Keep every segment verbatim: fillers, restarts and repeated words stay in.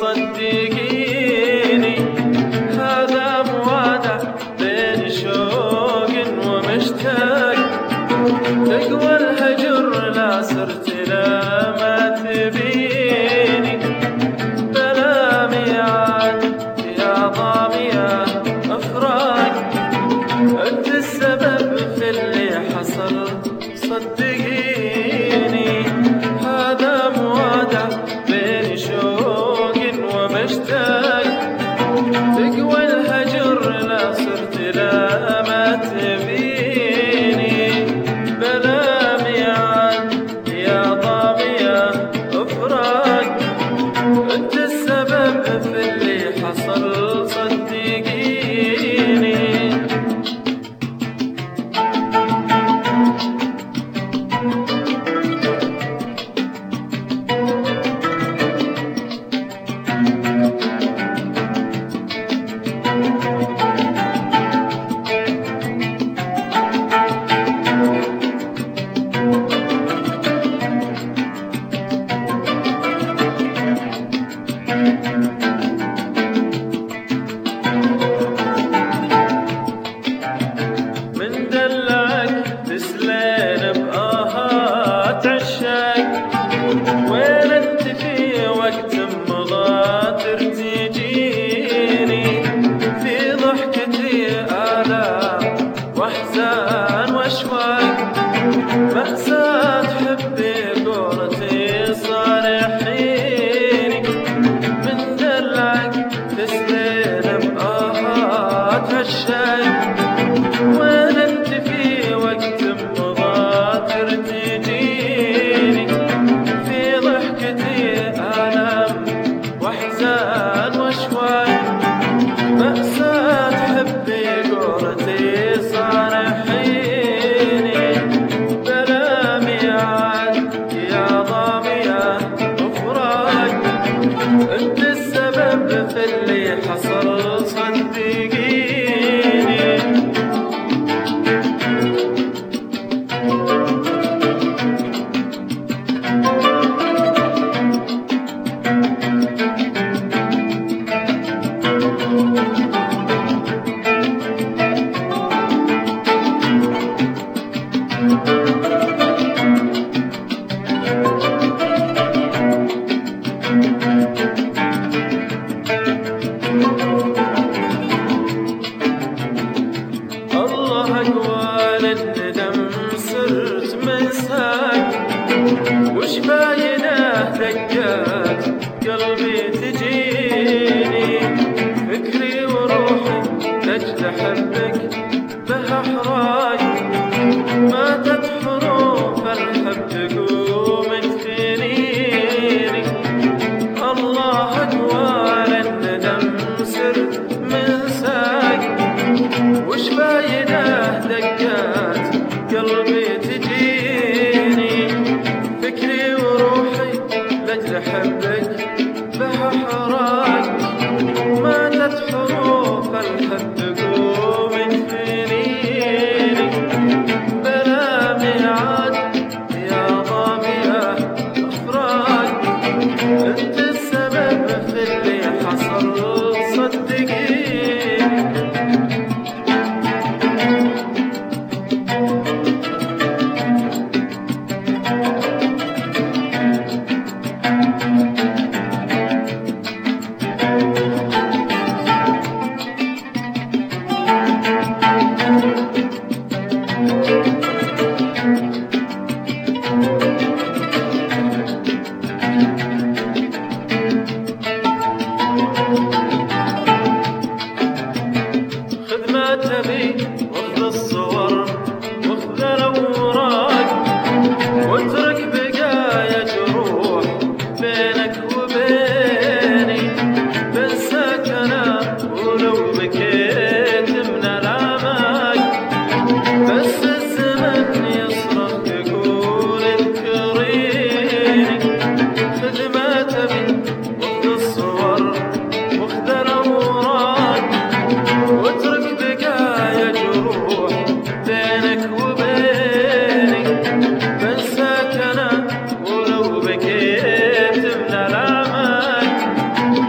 صدقيني هذا موعد بين شوق ومشتاق. تقوى الهجر لا صرت لا ما تبيني بلا ميعاد يا ضامية أفراق. أنت السبب في اللي حصل صدقيني هذا موعد بين شوق ومشتاق. تقوى الهجر لا صرت لا ما تبيني بلا ميعاد يا ضامية أفراق. أنت السبب في اللي حصل صدقيني. من دلعك تسلين بآهات عشاق. وين انت في وقت مضى ترتجيني في ضحكتي آلام واحزان واشواق. مأساة حبي قولتي صالحيني من دلعك تسلين بآهات عشاق. وين انت في وقت مضى ترتجيني في ضحكتي آلام واحزان واشواق. مأساة حبي قولتي صالحيني بلا ميعاد يا ضامية أفراق. انت السبب في اللي حصل صدقيني.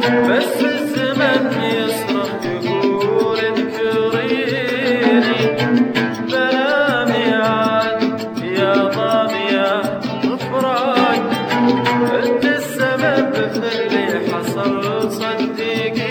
بس الزمن يصرخ يقول انكريني، بلامي عاد يا ضامية غفران، انت السبب في اللي حصل صدقيني.